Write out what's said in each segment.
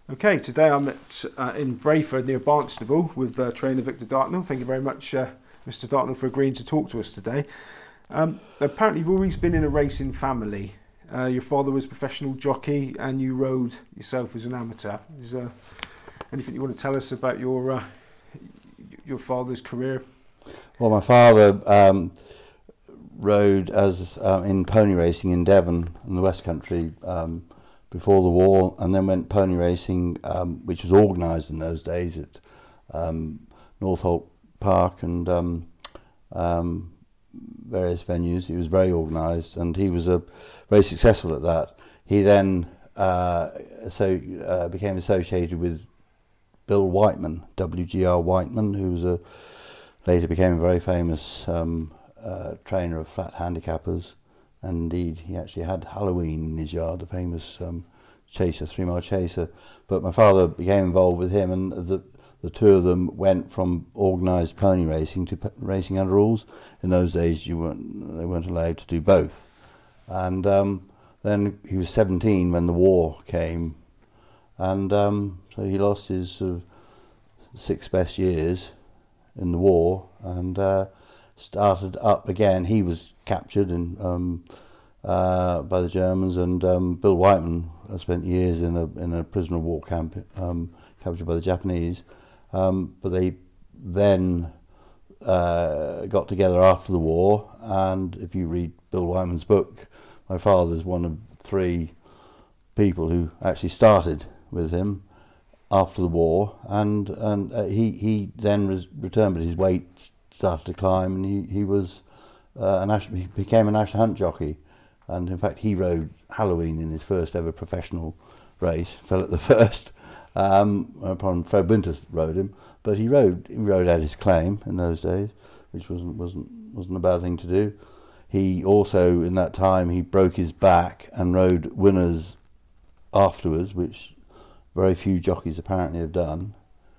Okay, today I'm in Brayford near Barnstable with trainer Victor Dartnell. Thank you very much, Mr. Dartnell, for agreeing to talk to us today. Apparently, you've always been in a racing family. Your father was a professional jockey, and you rode yourself as an amateur. Is there anything you want to tell us about your father's career? Well, my father rode as in pony racing in Devon in the West Country before the war, and then went pony racing, which was organised in those days at Northolt Park and various venues. He was very organised, and he was very successful at that. He then became associated with Bill Whiteman, W.G.R. Whiteman, who was later became a very famous trainer of flat handicappers. And indeed, he actually had Halloween in his yard, the famous chaser, 3 Mile Chaser. But my father became involved with him, and the two of them went from organised pony racing to racing under rules. In those days, they weren't allowed to do both. And then he was 17 when the war came, and so he lost his sort of 6 best years in the war, and started up again. He was captured by the Germans, and Bill Whiteman spent years in a prisoner of war camp, captured by the Japanese. But they then got together after the war, and if you read Bill Whiteman's book, my father's one of 3 people who actually started with him after the war, and he then returned, but his weight started to climb, and he was he became a national hunt jockey, and in fact he rode Halloween in his first ever professional race, fell at the first. Upon Fred Winters rode him, but he rode out his claim in those days, which wasn't a bad thing to do. He also, in that time, he broke his back and rode winners afterwards, which very few jockeys apparently have done.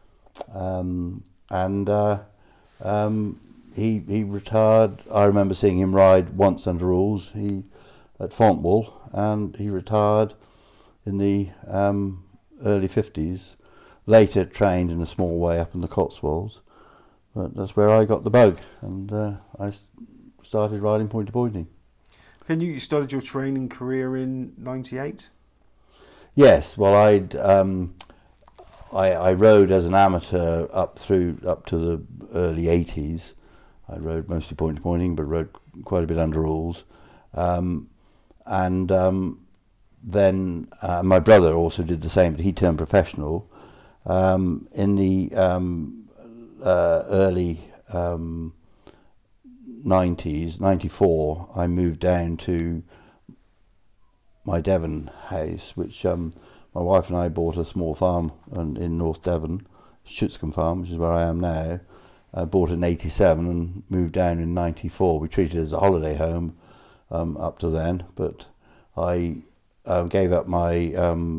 He retired. I remember seeing him ride once under rules. At Fontwell, and he retired in the early 50s. Later trained in a small way up in the Cotswolds, but that's where I got the bug, and I started riding point to pointing. Okay, you started your training career in '98. Yes, well, I rode as an amateur up to the early 80s. I rode mostly point to pointing, but rode quite a bit under rules. Then my brother also did the same, but he turned professional. In the early 90s, 94, I moved down to my Devon house, which my wife and I bought a small farm in North Devon, Schutzcombe Farm, which is where I am now. I bought it in 87 and moved down in 94. We treated it as a holiday home up to then, but I gave up my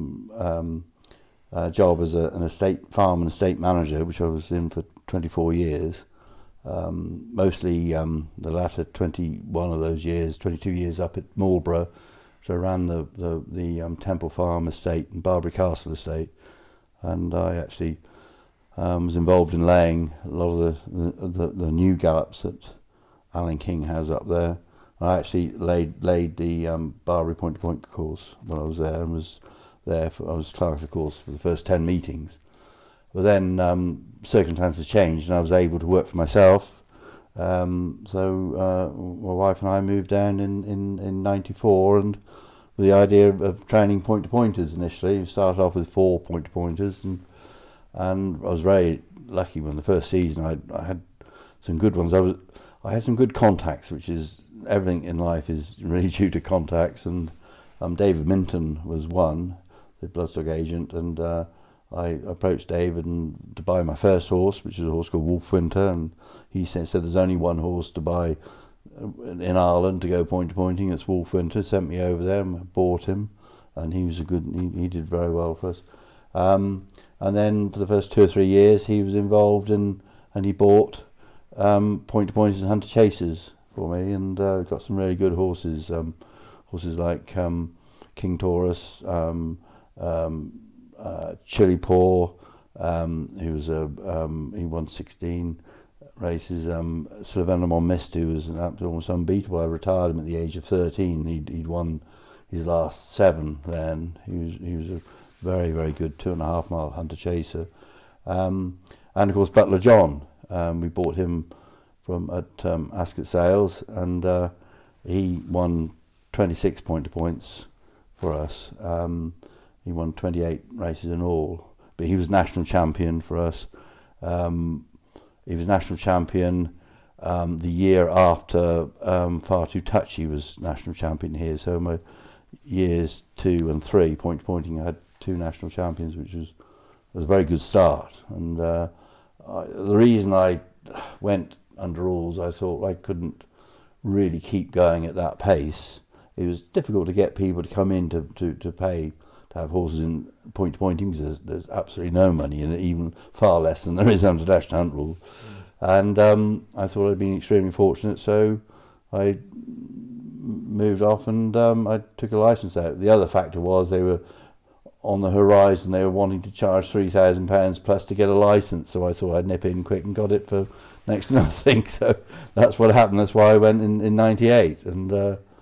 job as an farm and estate manager, which I was in for 24 years, mostly the latter 21 of those years, 22 years up at Marlborough. So I ran the Temple Farm estate and Barbary Castle estate, and I actually was involved in laying a lot of the new gallops that Alan King has up there. I actually laid the Barbary point to point course when I was there, and I was clerk of course for the first 10 meetings. But then circumstances changed, and I was able to work for myself. So my wife and I moved down in 94, and with the idea of training point to pointers initially. We started off with 4 point to pointers, and I was very lucky when the first season I had some good ones. I had some good contacts, which is everything in life is really due to contacts, and David Minton was one, the bloodstock agent, and I approached David to buy my first horse, which is a horse called Wolfwinter, and he said there's only one horse to buy in Ireland to go point to pointing. It's Wolfwinter. Sent me over there and bought him, and he was he did very well for us. And then for the first 2 or 3 years he was involved in, and he bought point to pointers and hunter chasers for me, and got some really good horses, horses like King Taurus, Chili Paw, who was he won 16 races. Sylvain Mist, who was almost unbeatable. I retired him at the age of 13. He'd won his last 7 then. He was a very, very good 2.5 mile hunter chaser. And of course Butler John, we bought him at Ascot Sales, and he won 26 points for us. He won 28 races in all, but he was national champion for us. He was national champion the year after Far Too Touchy was national champion here. So my years 2 and 3, pointing, I had 2 national champions, which was a very good start. And the reason I went under rules, I thought I couldn't really keep going at that pace. It was difficult to get people to come in to pay to have horses in pointing, because there's absolutely no money in it, even far less than there is under National Hunt Rule. And I thought I'd been extremely fortunate, so I moved off and I took a licence out. The other factor was they were on the horizon, they were wanting to charge £3,000 plus to get a licence, so I thought I'd nip in quick and got it for next to nothing. So that's what happened. That's why I went in 98. And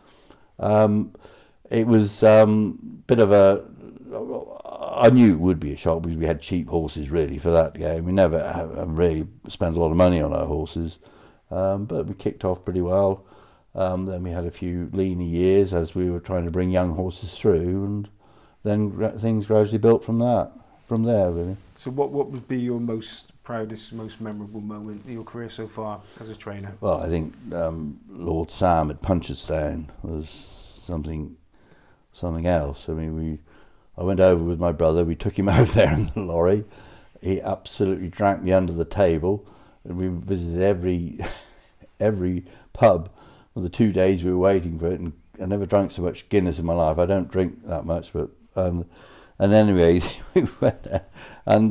it was a bit of a... I knew it would be a shock because we had cheap horses really for that game. We never have really spent a lot of money on our horses, but we kicked off pretty well. Then we had a few leaner years as we were trying to bring young horses through, and then things gradually built from there really. So what would be your most proudest, most memorable moment in your career so far as a trainer? Well, I think Lord Sam at Punchestown was something else. I mean, I went over with my brother, we took him out there in the lorry. He absolutely drank me under the table, and we visited every pub for the 2 days we were waiting for it, and I never drank so much Guinness in my life. I don't drink that much, but and anyways, we went there, and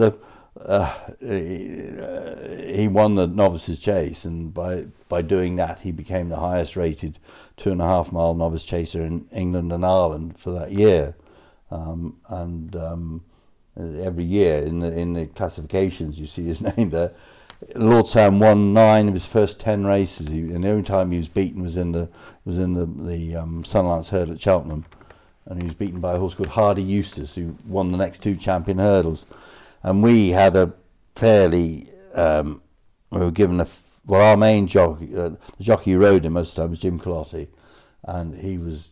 he won the Novices Chase, and by doing that he became the highest rated 2.5 mile novice chaser in England and Ireland for that year. Every year in the classifications you see his name there. Lord Sam won 9 of his first 10 races, and the only time he was beaten was in the Sunlance Hurdle at Cheltenham, and he was beaten by a horse called Hardy Eustace, who won the next 2 champion hurdles. And we had a fairly we were given our main jockey, the jockey who rode him most of the time was Jim Colotti, and he was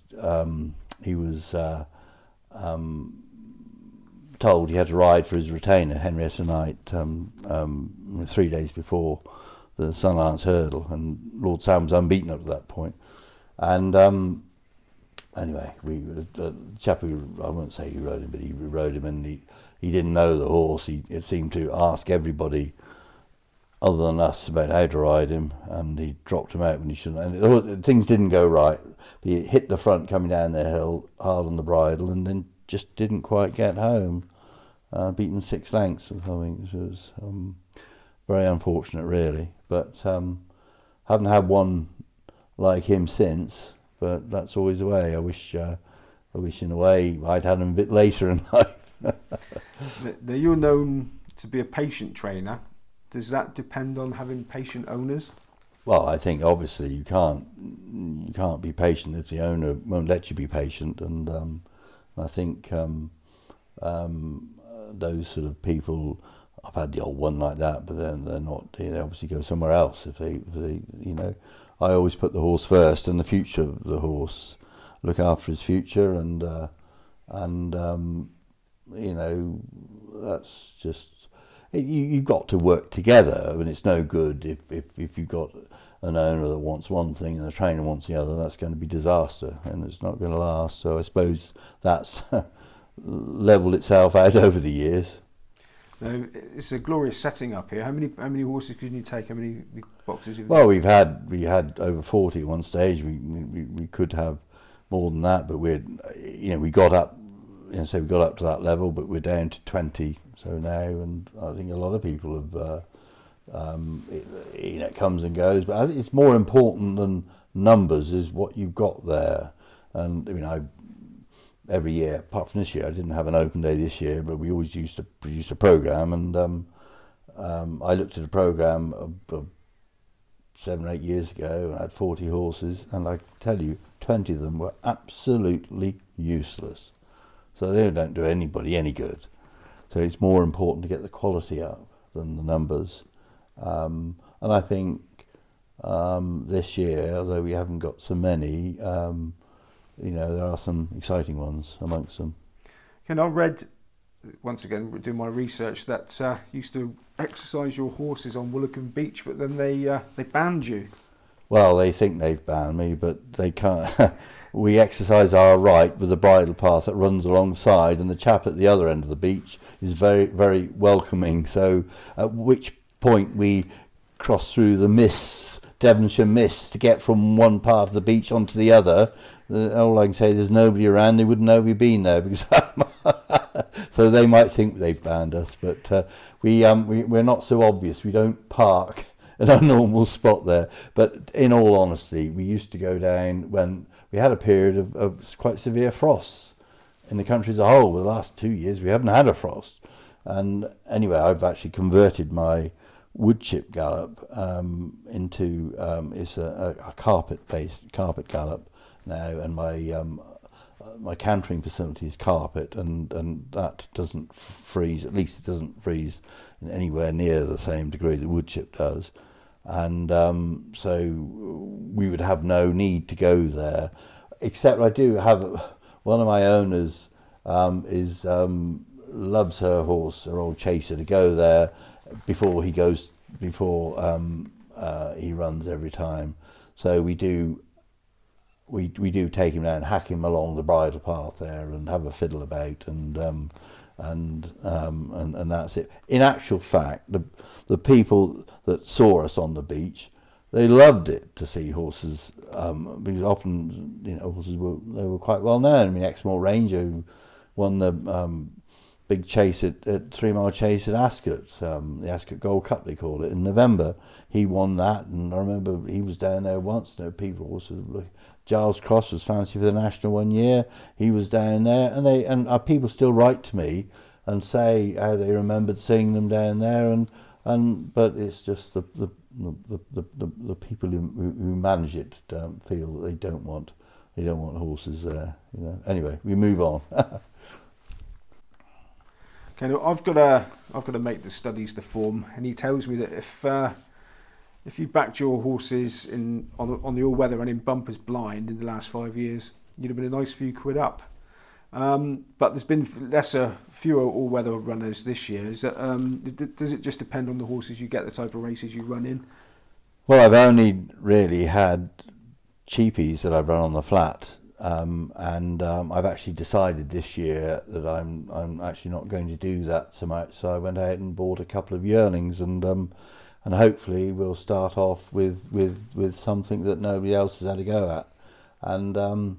told he had to ride for his retainer, Henrietta Knight, 3 days before the Sunlance Hurdle, and Lord Sam was unbeaten up to that point. And anyway, the chap who, I won't say who rode him, but he rode him, and he didn't know the horse. He seemed to ask everybody other than us about how to ride him, and he dropped him out when he shouldn't. And things didn't go right. He hit the front coming down the hill, hard on the bridle, and then just didn't quite get home. Beaten 6 lengths or something, which was very unfortunate, really. But haven't had one like him since. But that's always the way. I wish in a way I'd had him a bit later in life. Now you're known to be a patient trainer. Does that depend on having patient owners? Well, I think obviously you can't be patient if the owner won't let you be patient, and I think those sort of people, I've had the old one like that, but then they're not. They obviously go somewhere else if they I always put the horse first and the future of the horse, look after his future, and that's just. You've got to work together. I mean, it's no good if you've got an owner that wants one thing and the trainer wants the other. That's going to be disaster, and it's not going to last. So I suppose that's levelled itself out over the years. Now, it's a glorious setting up here. How many horses can you take? How many boxes? Well, we had over 40 at one stage. We could have more than that, but we got up. So we got up to that level, but we're down to 20. So now, and I think a lot of people have, it comes and goes. But I think it's more important than numbers is what you've got there. And I mean, every year. Apart from this year, I didn't have an open day this year, but we always used to produce a programme, and I looked at a programme of 7 or 8 years ago, and I had 40 horses, and I can tell you, 20 of them were absolutely useless. So they don't do anybody any good. So it's more important to get the quality up than the numbers. And I think this year, although we haven't got so many, there are some exciting ones amongst them. And I read, once again, doing my research, that you used to exercise your horses on Woolacombe Beach, but then they banned you. Well, they think they've banned me, but they can't. We exercise our right with the bridle path that runs alongside, and the chap at the other end of the beach is very, very welcoming. So at which point we cross through the mists, Devonshire mists, to get from one part of the beach onto the other. All I can say is there's nobody around, they wouldn't know we've been there, because so they might think they've banned us, but we're not so obvious. We don't park at our normal spot there. But in all honesty, we used to go down when we had a period of quite severe frosts in the country as a whole. The last 2 years we haven't had a frost. And anyway, I've actually converted my wood chip gallop into it's a carpet gallop now, and my cantering facility is carpet, and that doesn't freeze. At least it doesn't freeze in anywhere near the same degree that wood chip does. And so we would have no need to go there, except I do have one of my owners loves her horse, her old chaser, to go there before he runs every time. So we do take him down, hack him along the bridle path there, and have a fiddle about, and that's it. In actual fact, the people that saw us on the beach, they loved it to see horses, because often horses were quite well known. I mean, Exmoor Ranger, who won the big chase at 3 Mile Chase at Ascot, the Ascot Gold Cup they call it, in November. He won that, and I remember he was down there once. People also look. Giles Cross was fancy for the National one year. He was down there, and people still write to me and say how they remembered seeing them down there, but it's just the people who manage it don't feel that they don't want horses there. Anyway, we move on. Okay, now I've got to make the studies the form, and he tells me that if you backed your horses on the all-weather and in bumpers blind in the last 5 years, you'd have been a nice few quid up. But there's been fewer all-weather runners this year. Does it just depend on the horses you get, the type of races you run in? Well, I've only really had cheapies that I've run on the flat, and I've actually decided this year that I'm actually not going to do that so much. So I went out and bought a couple of yearlings, and hopefully we'll start off with something that nobody else has had a go at, and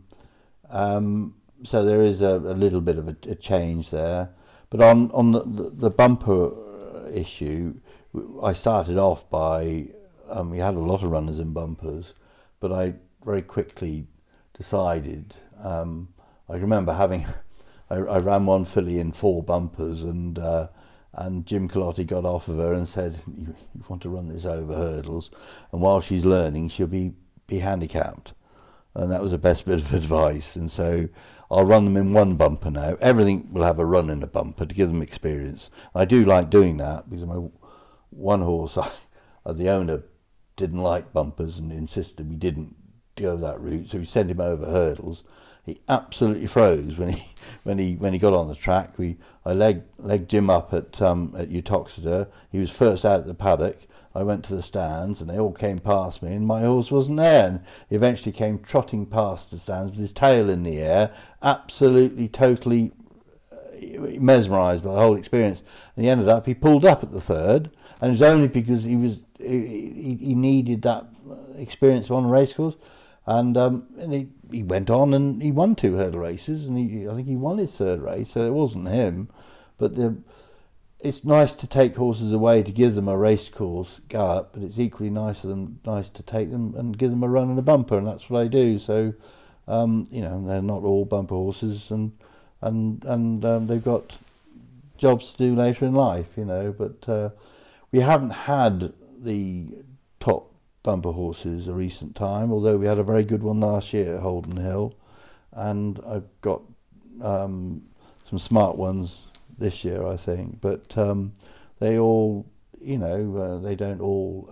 so there is a little bit of a change there. But on the bumper issue, I started off by we had a lot of runners in bumpers, but I very quickly decided. I remember I ran one filly in 4 bumpers, and Jim Colotti got off of her and said, you want to run this over hurdles, and while she's learning she'll be handicapped. And that was the best bit of advice. And so I'll run them in 1 bumper now. Everything will have a run in a bumper to give them experience. I do like doing that, because my one horse, the owner didn't like bumpers and insisted we didn't go that route, so we sent him over hurdles. He absolutely froze when he got on the track. I legged Jim up at Uttoxeter. He was first out at the paddock. I went to the stands, and they all came past me, and my horse wasn't there. And he eventually came trotting past the stands with his tail in the air, absolutely, totally mesmerised by the whole experience. And he pulled up at the 3rd, and it was only because he needed that experience on a racecourse. And he went on and he won 2 hurdle races, and I think he won his 3rd race, so it wasn't him. But it's nice to take horses away to give them a racecourse gallop, but it's equally nice to take them and give them a run in a bumper, and that's what I do. So You know, they're not all bumper horses, and they've got jobs to do later in life, you know. But we haven't had the top bumper horses a recent time, although we had a very good one last year at Holden Hill, and I've got some smart ones this year, I think. But they all, you know, they don't all,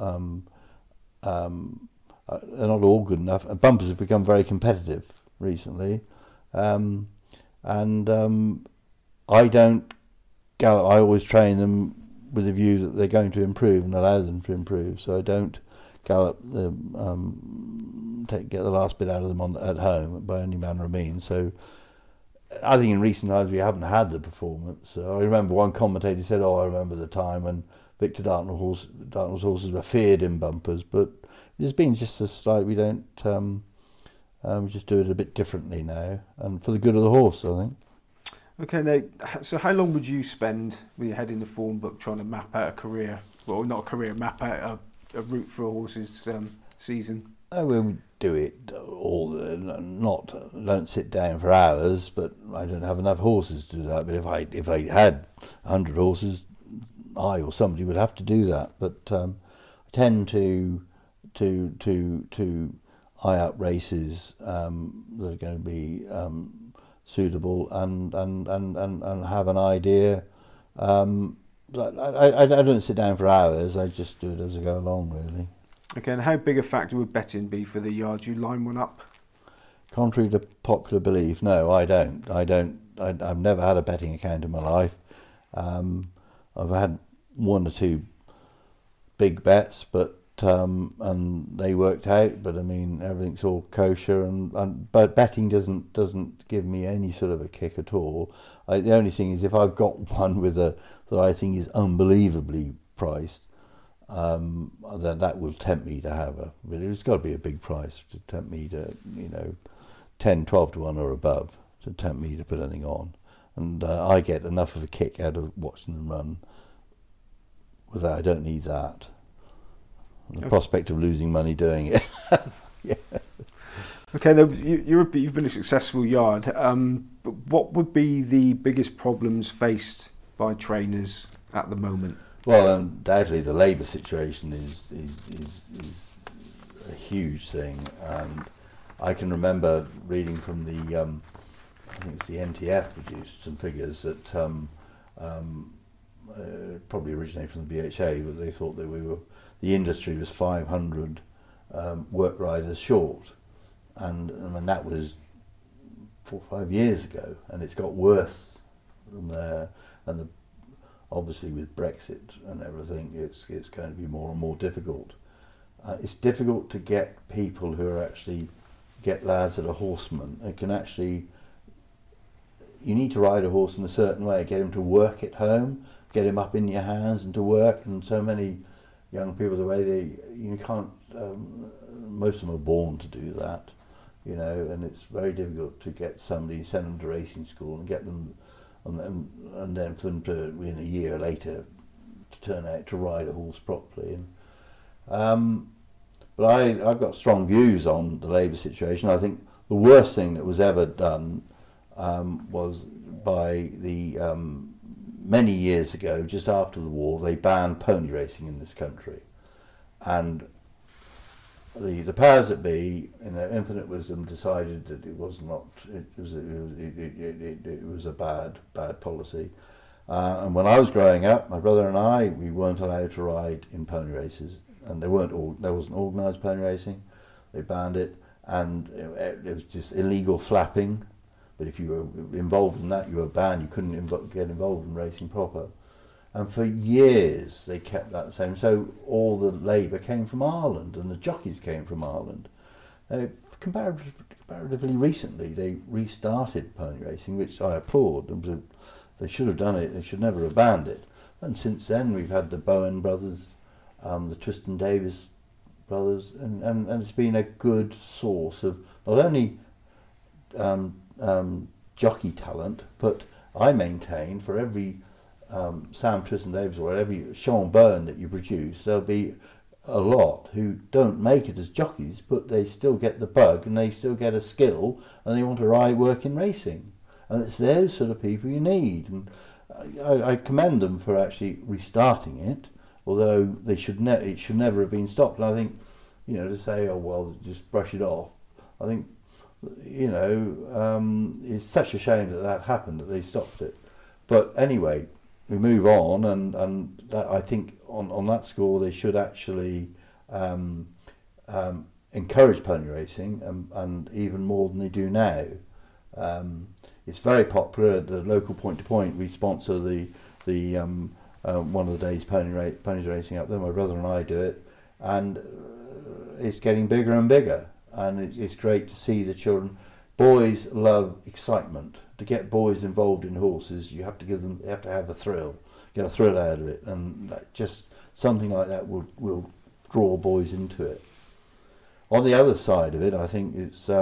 they're not all good enough. And bumpers have become very competitive recently, and I don't gallop. I always train them with a view that they're going to improve and allow them to improve. So I don't gallop the get the last bit out of them at home by any manner of means. So I think in recent times we haven't had the performance. I remember one commentator said, "Oh, I remember the time when Victor Dartnell's horses were feared in bumpers," but it's been just a slight. We don't just do it a bit differently now, and for the good of the horse, I think. Okay, now, so how long would you spend with your head in the form book trying to map out a career, well, not a career, map out a route for a horse's season? I will do it don't sit down for hours, but I don't have enough horses to do that. But if I had 100 horses, I or somebody would have to do that. But I tend to eye up races that are going to be suitable and have an idea. I don't sit down for hours. I just do it as I go along, really. Okay, and how big a factor would betting be for the yard you line one up? Contrary to popular belief, no, I don't. I've never had a betting account in my life. I've had one or two big bets, but and they worked out. But I mean, everything's all kosher, but betting doesn't give me any sort of a kick at all. The only thing is, if I've got one that I think is unbelievably priced, then that will tempt me to have but it's got to be a big price to tempt me to, 10, 12 to 1 or above, to tempt me to put anything on. And I get enough of a kick out of watching them run without, I don't need that. The prospect of losing money doing it. Yeah. Okay, you've been a successful yard. But what would be the biggest problems faced by trainers at the moment? Well, undoubtedly the labour situation is a huge thing, and I can remember reading from the I think it's the NTF produced some figures that probably originated from the BHA, but they thought that the industry was 500 work riders short, and that was 4 or 5 years ago, and it's got worse from there. And obviously with Brexit and everything, it's going to be more and more difficult. It's difficult to get people who are actually lads that are horsemen. It can actually, you need to ride a horse in a certain way, get him to work at home, get him up in your hands and to work. And so many young people, the way you can't, most of them are born to do that, and it's very difficult to get somebody, send them to racing school and get them, and then for them to, in a year later, to turn out to ride a horse properly. But I've got strong views on the labour situation. I think the worst thing that was ever done was by the many years ago, just after the war, they banned pony racing in this country, and the powers that be, in their infinite wisdom, decided that it was a bad policy. And when I was growing up, my brother and I, we weren't allowed to ride in pony races, and there wasn't organised pony racing. They banned it, and it was just illegal flapping. But if you were involved in that, you were banned. You couldn't get involved in racing proper. And for years they kept that the same. So all the labour came from Ireland, and the jockeys came from Ireland. Comparatively recently, they restarted pony racing, which I applaud. They should have done it. They should never have banned it. And since then, we've had the Bowen brothers, the Tristan Davis brothers, and it's been a good source of not only jockey talent, but I maintain for every Sam Tristan Davis or every Sean Bowen that you produce, there'll be a lot who don't make it as jockeys, but they still get the bug and they still get a skill and they want to work in racing. And it's those sort of people you need. And I commend them for actually restarting it, although it should never have been stopped. And I think, to say, oh well, just brush it off. I think, it's such a shame that happened, that they stopped it. But anyway, we move on, and that, I think on that score they should actually encourage pony racing, and even more than they do now. It's very popular at the local point to point. We sponsor the one of the days ponies racing up there. My brother and I do it, and it's getting bigger and bigger. And it's great to see the children. Boys love excitement. To get boys involved in horses, you have to have a thrill, get a thrill out of it, and just something like that will draw boys into it. On the other side of it, I think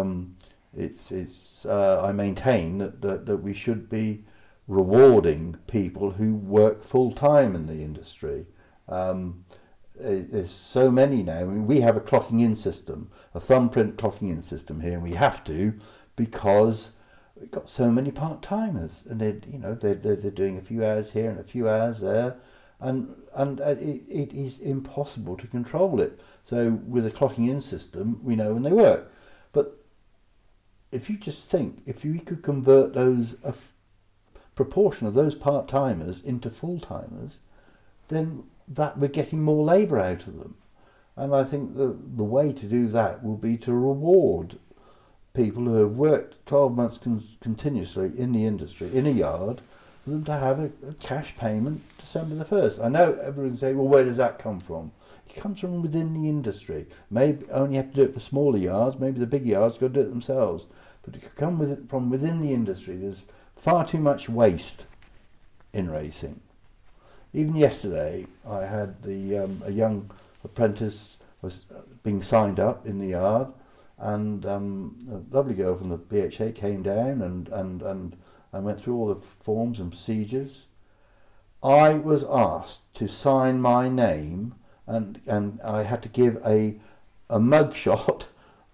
I maintain that we should be rewarding people who work full time in the industry. There's so many now. I mean, we have a clocking in system, a thumbprint clocking in system here, and we have to, because we've got so many part timers, and they're doing a few hours here and a few hours there, and it is impossible to control it. So with a clocking in system, we know when they work. But if you just think, if we could convert a proportion of those part timers into full timers, then that we're getting more labour out of them. And I think the way to do that will be to reward people who have worked 12 months continuously in the industry, in a yard, for them to have a cash payment December the 1st. I know everyone say, well, where does that come from? It comes from within the industry. Maybe only have to do it for smaller yards, maybe the big yards got to do it themselves. But it could come from within the industry. There's far too much waste in racing. Even yesterday, I had a young apprentice was being signed up in the yard, and a lovely girl from the BHA came down and went through all the forms and procedures. I was asked to sign my name, and I had to give a mug shot.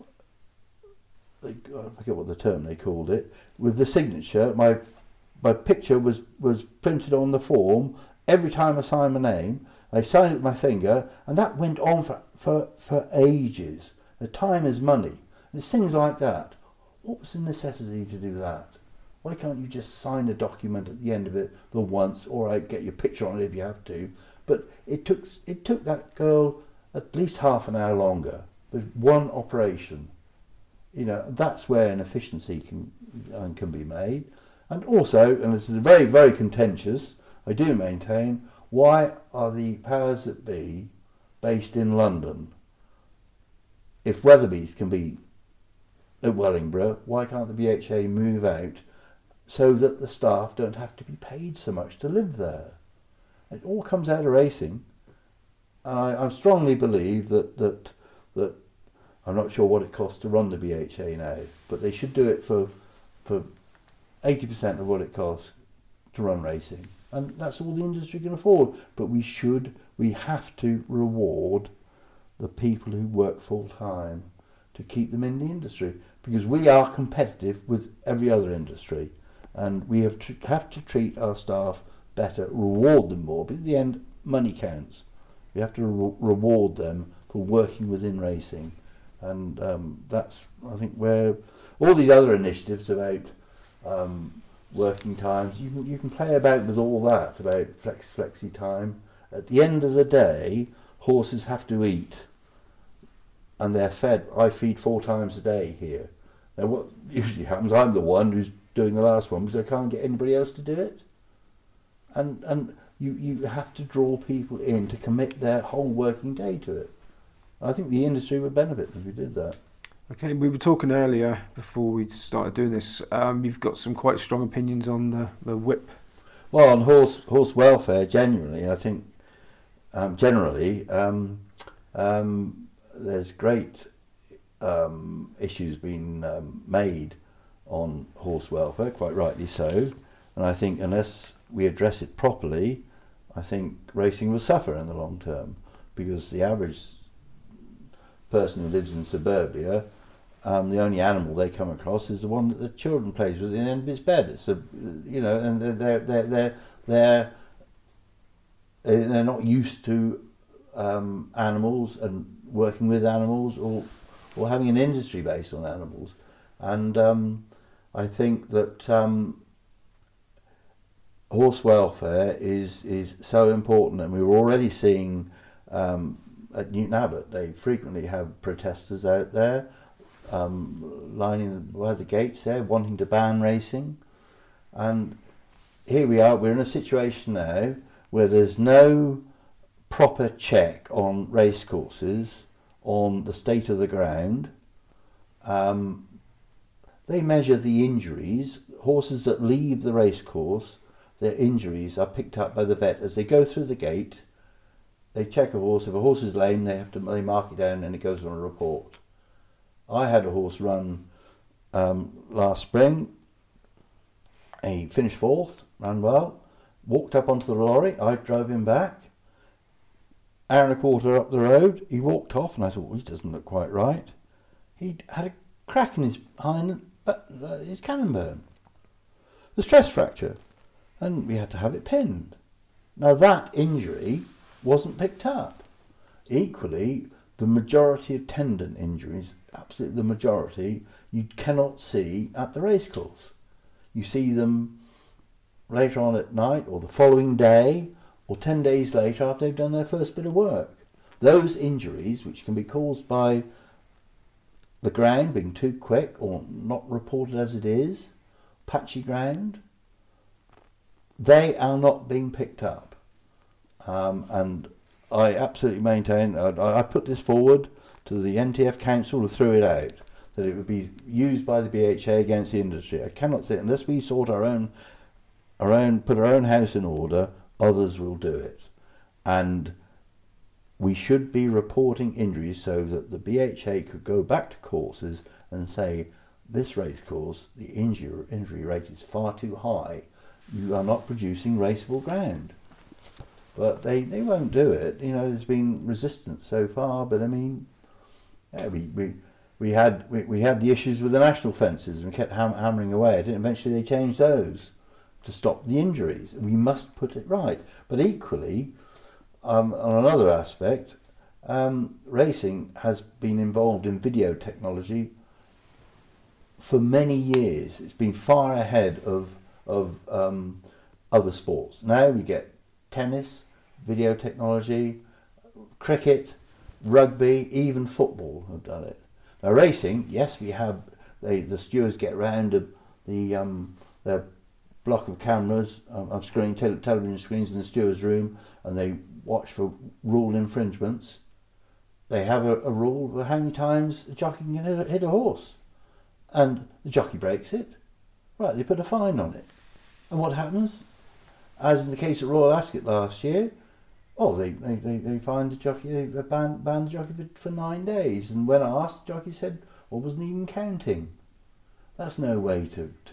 I forget what the term they called it, with the signature. My picture was printed on the form. Every time I signed my name, I signed it with my finger, and that went on for ages. The time is money. And it's things like that. What was the necessity to do that? Why can't you just sign a document at the end of it the once, or get your picture on it if you have to? But it took that girl at least half an hour longer with one operation. That's where an efficiency can be made. And also, and this is very, very contentious, I do maintain, why are the powers that be based in London? If Weatherby's can be at Wellingborough, why can't the BHA move out so that the staff don't have to be paid so much to live there? It all comes out of racing, and I strongly believe that I'm not sure what it costs to run the BHA now, but they should do it for 80% of what it costs to run racing. And that's all the industry can afford. But we have to reward the people who work full time to keep them in the industry, because we are competitive with every other industry, and we have to treat our staff better, reward them more. But in the end, money counts. We have to reward them for working within racing, and that's, I think, where all these other initiatives about working times, you can play about with all that, about flexi time. At the end of the day, horses have to eat, and they're fed. I feed 4 times a day here. Now what usually happens, I'm the one who's doing the last one because I can't get anybody else to do it. And you have to draw people in to commit their whole working day to it. I think the industry would benefit if we did that. Okay, we were talking earlier before we started doing this. You've got some quite strong opinions on the whip. Well, on horse welfare, generally, I think there's great issues being made on horse welfare, quite rightly so. And I think unless we address it properly, I think racing will suffer in the long term, because the average person who lives in suburbia, the only animal they come across is the one that the children plays with in the end of its bed. It's a, you know, and they're not used to animals and working with animals, or having an industry based on animals. And I think that horse welfare is so important, and we were already seeing at Newton Abbot they frequently have protesters out there lining by the gates there wanting to ban racing. And here we are, we're in a situation now where there's no proper check on race courses on the state of the ground. They measure the injuries. Horses that leave the race course, their injuries are picked up by the vet as they go through the gate. They check a horse. If a horse is lame, they mark it down and it goes on a report. I had a horse run last spring. He finished fourth, ran well, walked up onto the lorry. I drove him back. Hour and a quarter up the road, he walked off, and I thought, well, he doesn't look quite right. He had a crack in his hind, his cannon bone, the stress fracture, and we had to have it pinned. Now that injury wasn't picked up. Equally, the majority of tendon injuries, absolutely the majority, you cannot see at the racecourse. You see them later on at night, or the following day, or 10 days later after they've done their first bit of work. Those injuries, which can be caused by the ground being too quick or not reported as it is, patchy ground, they are not being picked up. And I absolutely maintain, I put this forward to the NTF Council to throw it out, that it would be used by the BHA against the industry. I cannot say, unless we sort put our own house in order, others will do it. And we should be reporting injuries so that the BHA could go back to courses and say, this race course, the injury rate is far too high. You are not producing raceable ground. But they won't do it. You know, there's been resistance so far, but I mean, yeah, we had the issues with the national fences, and we kept hammering away at it, and eventually they changed those to stop the injuries. We must put it right. But equally, on another aspect, racing has been involved in video technology for many years. It's been far ahead of other sports. Now we get tennis, video technology, cricket, rugby, even football have done it. Now racing, yes, we have the stewards get round the block of cameras of television screens in the steward's room, and they watch for rule infringements. They have a rule for how many times the jockey can hit a horse, and the jockey breaks it. Right, they put a fine on it, and what happens? As in the case of Royal Ascot last year, they fined the jockey, they banned the jockey for 9 days, and when asked, the jockey said, well, wasn't even counting. That's no way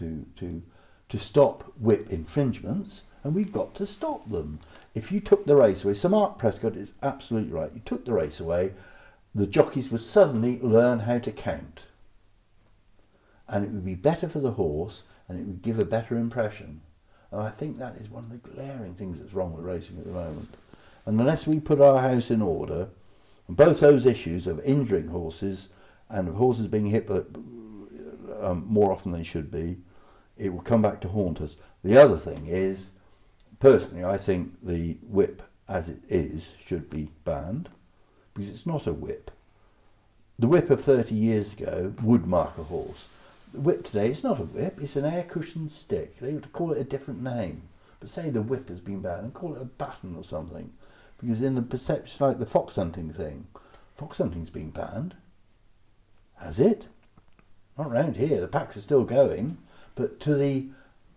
to stop whip infringements, and we've got to stop them. If you took the race away, Sir Mark Prescott is absolutely right, you took the race away, the jockeys would suddenly learn how to count. And it would be better for the horse, and it would give a better impression. And I think that is one of the glaring things that's wrong with racing at the moment. And unless we put our house in order, and both those issues of injuring horses and of horses being hit more often than they should be, it will come back to haunt us. The other thing is, personally, I think the whip as it is should be banned, because it's not a whip. The whip of 30 years ago would mark a horse. The whip today is not a whip, it's an air cushion stick. They would call it a different name. But say the whip has been banned, and call it a baton or something. Because in the perception, like the fox hunting thing, fox hunting's been banned. Has it? Not around here, the packs are still going. But to the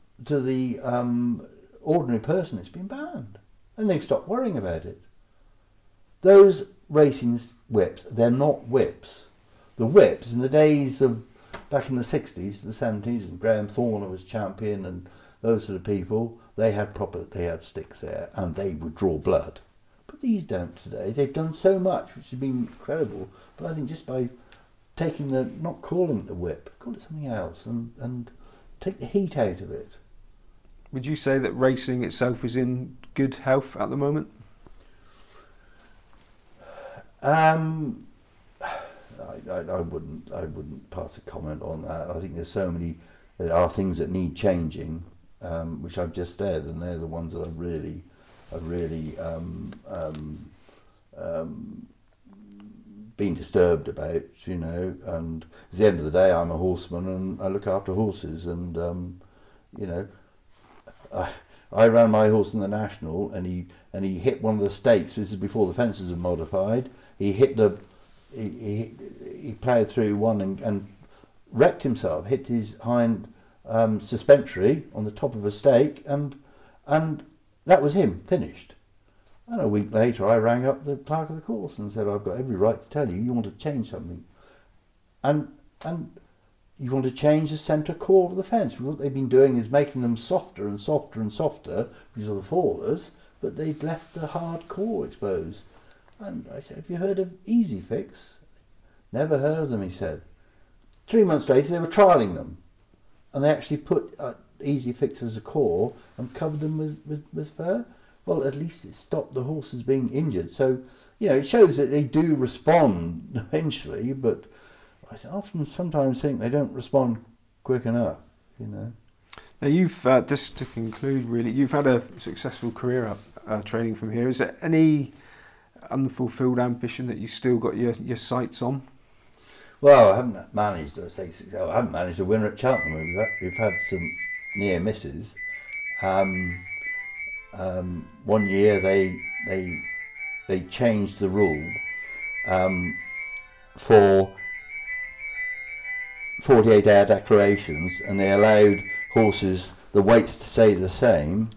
ordinary person, it's been banned, and they've stopped worrying about it. Those racing whips, they're not whips. The whips in the days of back in the 60s, the 70s, and Graham Thorner was champion, and those sort of people, they had sticks there, and they would draw blood. But these don't today. They've done so much, which has been incredible. But I think just by taking not calling it the whip, call it something else, and take the heat out of it. Would you say that racing itself is in good health at the moment? I wouldn't pass a comment on that. I think there are things that need changing, which I've just said, and they're the ones that I've really been disturbed about, you know. And at the end of the day, I'm a horseman and I look after horses, and you know, I ran my horse in the National, and he hit one of the stakes. This is before the fences were modified. He hit he ploughed through one and wrecked himself, hit his hind suspensory on the top of a stake, and that was him, finished. And a week later I rang up the clerk of the course and said, I've got every right to tell you want to change something. And you want to change the centre core of the fence. What they've been doing is making them softer and softer and softer because of the fallers, but they'd left the hard core exposed. And I said, have you heard of Easy Fix? Never heard of them, he said. 3 months later they were trialling them, and they actually put Easy Fix as a core and covered them with fur. Well, at least it stopped the horses being injured. So, you know, it shows that they do respond eventually, but I often sometimes think they don't respond quick enough, you know. Now you've, just to conclude really, you've had a successful career training from here. Is there any unfulfilled ambition that you still got your sights on? Well, I haven't managed to say I haven't managed to win at Cheltenham. We've had some near misses. One year they changed the rule for 48-hour declarations, and they allowed horses the weights to stay the same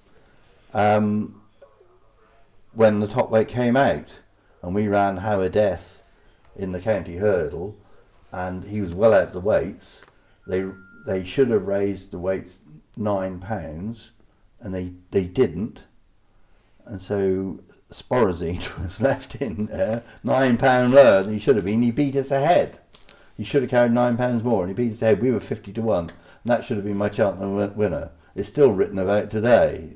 when the top weight came out, and we ran Howard Death in the county hurdle, and he was well out of the weights. They should have raised the weights £9, and they didn't, and so Sporozine was left in there £9 lower than he should have been. He beat us ahead. He should have carried £9 more, and he beat us ahead. We were 50 to 1, and that should have been my Cheltenham winner. It's still written about today.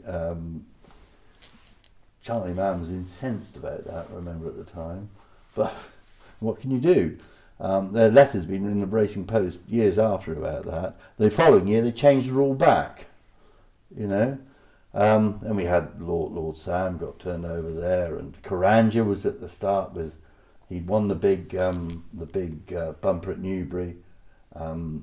Charlie Mann was incensed about that, I remember at the time. But what can you do? Their letters been in the Racing Post years after about that. The following year they changed the rule back, you know. And we had Lord Sam got turned over there, and Karanja was at the start with, he'd won the big bumper at Newbury, and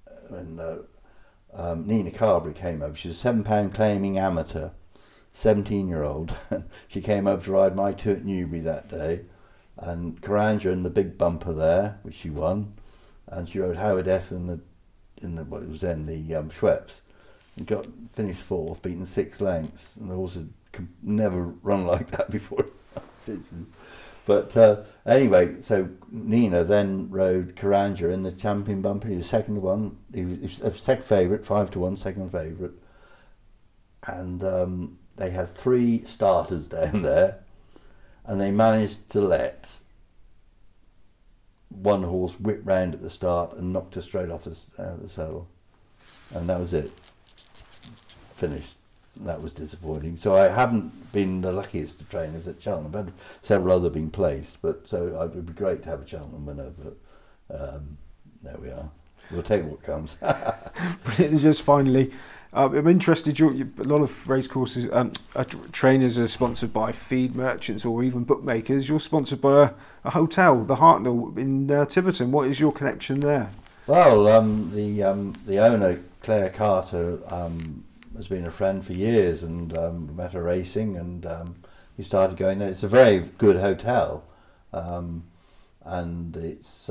Nina Carberry came over. She's a £7 claiming amateur, 17-year-old. She came over to ride my two at Newbury that day, and Karanja in the big bumper there, which she won, and she rode Howard Death in the what it was then, the Schweppes, and finished fourth, beaten 6 lengths, and the horse had never run like that before. But anyway, so Nina then rode Karanja in the champion bumper. He was second to one. He was a second favourite, 5 to 1, second favourite, and they had 3 starters down there, and they managed to let one horse whip round at the start and knocked her straight off the saddle, and that was it. Finished. That was disappointing. So I haven't been the luckiest of trainers at Cheltenham. I've had several other been placed, but so it would be great to have a Cheltenham winner. But there we are. We'll take what comes. Just finally, I'm interested. A lot of race courses, trainers are sponsored by feed merchants or even bookmakers. You're sponsored by a hotel, the Hartnell in Tiverton. What is your connection there? Well, the owner, Claire Carter, has been a friend for years, and we met her racing, and we started going there. It's a very good hotel, and it's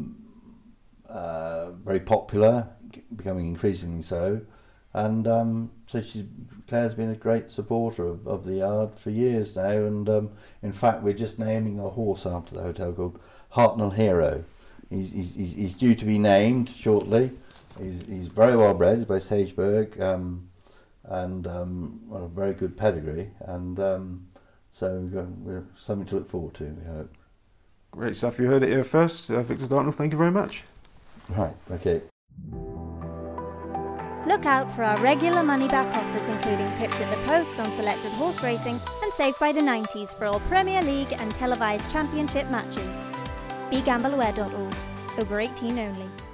very popular, becoming increasingly so, and so Claire's been a great supporter of the yard for years now, and in fact we're just naming a horse after the hotel called Hartnell Hero. He's due to be named shortly. He's very well bred. He's by Sageberg, and a very good pedigree, and So we're something to look forward to, we hope. Great stuff. You heard it here first. Victor Dartnell, thank you very much. Right, okay. Look out for our regular money-back offers, including Pipped at the Post on selected horse racing and Saved by the 90s for all Premier League and televised championship matches. BeGambleAware.org. Over 18 only.